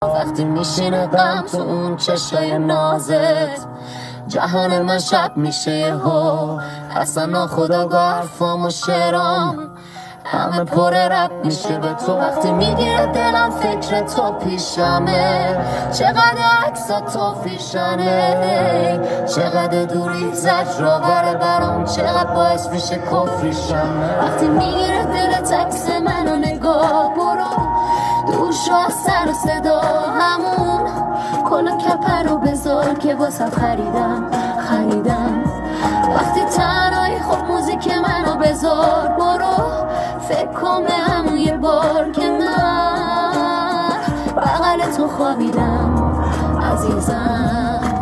وقتی میشینه غم تو اون چشای نازت، جهان من شب میشه ها، اصلا ناخودآگاه حرفام و شعرام همه پر رب میشه به تو. وقتی میگیره دلم فکر تو پیشمه، چقدر عکسا تو فیشنه، چقدر دوری زجرآوره برام، چقدر باعث میشه کفریشم. وقتی میگیره دلت عکس منو نگاه، برو دوشو از سر و صدا همون کلا کپر رو بذار که واسه خریدم. وقتی تنهایی خب موزیک منو بذار، برو فکر کن به همون یه بار که من بغل تو خوابیدم عزیزم.